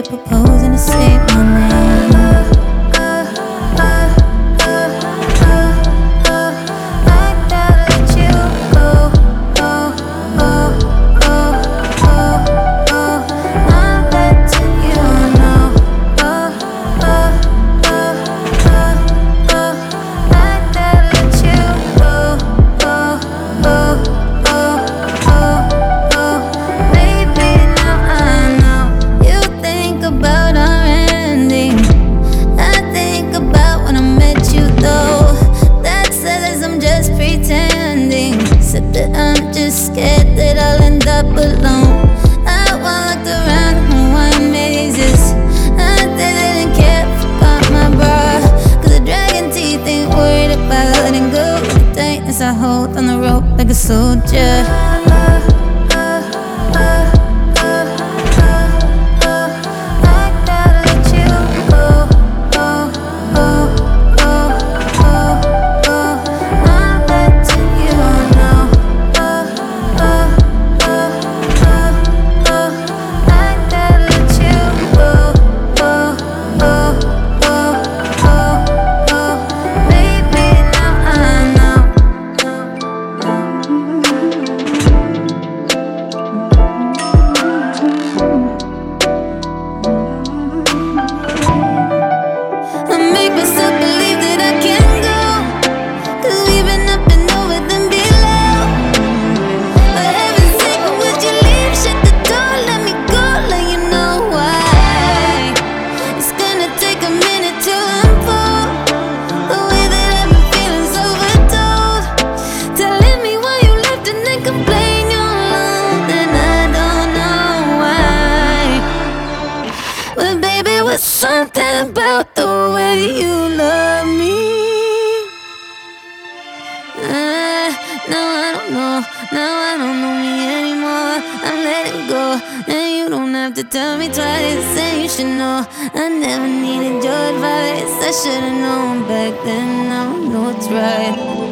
proposing to say my name. I'm just scared that I'll end up alone. I walked around Hawaiian mazes. I didn't care about my bra, cause the dragon teeth ain't worried about letting go. The tightness I hold on the rope like a soldier. Something about the way you love me. Now I don't know me anymore. I'm letting go, and you don't have to tell me twice. And you should know I never needed your advice. I should've known back then. Now I know it's right.